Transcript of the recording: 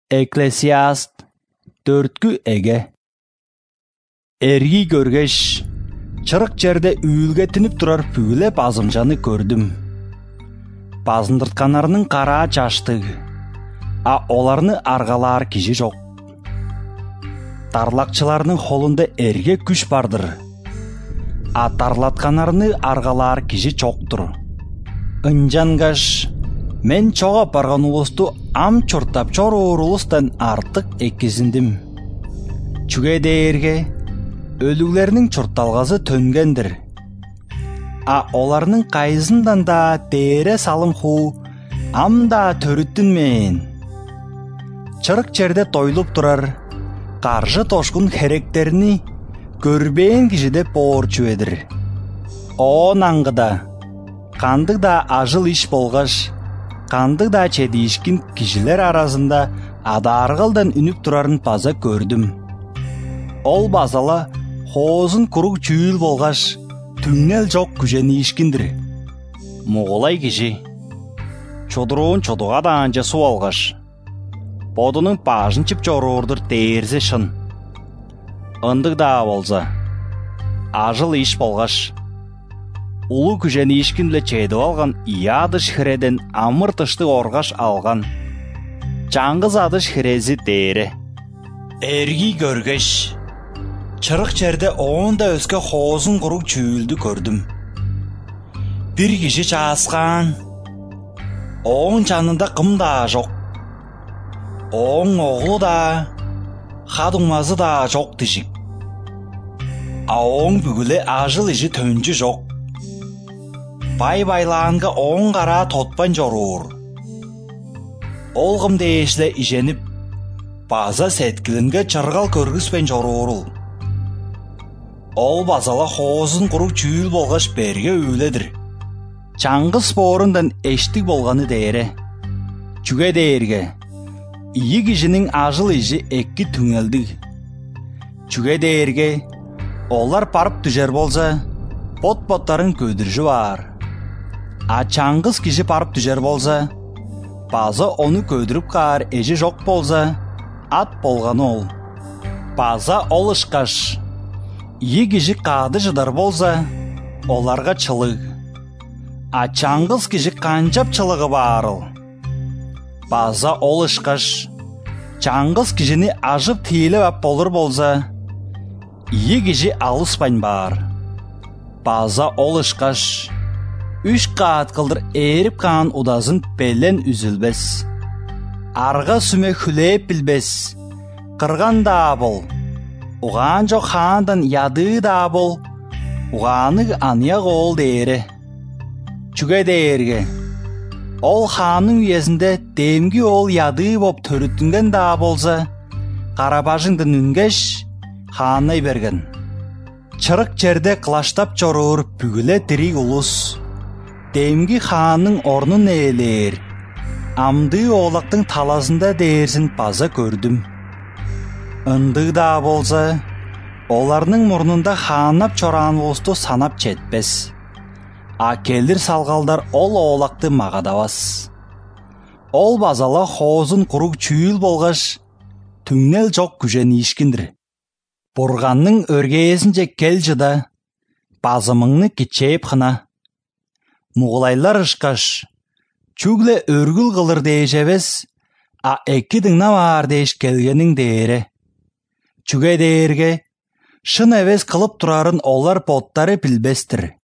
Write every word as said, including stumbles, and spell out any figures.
Eklesiast төрткү эге. Эрги көргеш, чырык жерде үйүлге тинип турар пүгүле базымжаны көрдүм. Базындыртканарынын кара чачты, а оларны аргалаар киши жок. Тарлакчыларынын колунда эрге күч бардыр, а тарлатканарыны аргалаар киши чоктур. Ынжангаш мен чогап барган улусту ам чуртап чоруур улустан артык экизиндим. Чүге дээрге өлүглеринин чурталгасы төнгендир. А оларнын кайсындан да дээре салым хуу ам да төрүттүн мен. Чырык жерде тойлуп турар каржы тошкун херектерини көрбөөн киши деп боорчу эдир. О наңгыда кандык да ажыл иш болгаш, кандык да чедишкин кишилер арасында адааргылдан үнүп турарын база көрдүм. Ол базала хоозун курук чүйүл болгаш, түңнел жок күженишкиндир. Мугулай киши чодуруун чодуга да анча суу алгаш, бодунун башын чип жоруурдур дээрсе шын. Ындык да болса ажыл иш болгаш, улуу күженишкин эле чедип алган иядыш хиреден амыр тыштык оргаш алган жаңгыз адыш хирези дээре. Эрги көргөш, чырык жерде оонда өскө хоозун курук чүйүлдү көрдүм. Бир киши чааскан, оон жанында кым да жок. Оон оглу да, хадумазы да жок дишик. А оон бүгүле ажыл иши төнчү жок. Бай байлаанга оон кара тотпан жоруур. Ол кым дээшле ишенип, база сеткилинге чыргал көргүспен жоруурул. Ол базала хоозун курук чүйүл болгаш берге үйледир. Чаңгыз боорундан эштик болганы дээре. Чүге дээрге ийи кишинин ажыл иши эки түңелдик. Чүге дээрге олар барып түжер болса, бот-боттарын көдүрүшү бар. А чаңгыз киши барып түжер болса, база ону көдүрүп каар эжи жок болса, ат болганы ол. База олышкаш, ийи киши каады жыдар болса, оларга чылык. А чаңгыз киши канчап чылыгы баарыл. База олышкаш, чаңгыз кишини ажып тийлеп ап болур болса, ийи киши алыспайн баар. База олышкаш, үч каат кылдыр ээрип каан удазын белен үзүлбес. Арга сүмө хүлээп билбес. Кырган да бол, угаан жок хаандан яды да бол, угааны аныя кол дээре. Чүге дээрге ол хаанын үйесинде демги ол яды боп төрүттүнген да болса, карабажыңдын үнгеш хаанай берген. Чырык жерде кылаштап жоруур бүгүле тирик улус демги хаанын орнун ээлээр, амды оолактын таласында дээрсин база көрдүм. Ындык да болса, оларнын мурнунда хаанап чораан улусту санап жетпес. А келдир салгалдар ол оолакты магадабас. Ол базала хоозун курук чүйүл болгаш, түңнел жок күженишкиндир. Бурганның өргейесинче кел жыда, базымыңны кичээп хына. Мугулайлар ышкаш, чүгле өргүл кылыр дээшебес, а эки дыңна бар дээш келгениң дээре. Чүге дээрге шын эвес кылып турарын олар боттары билбестир.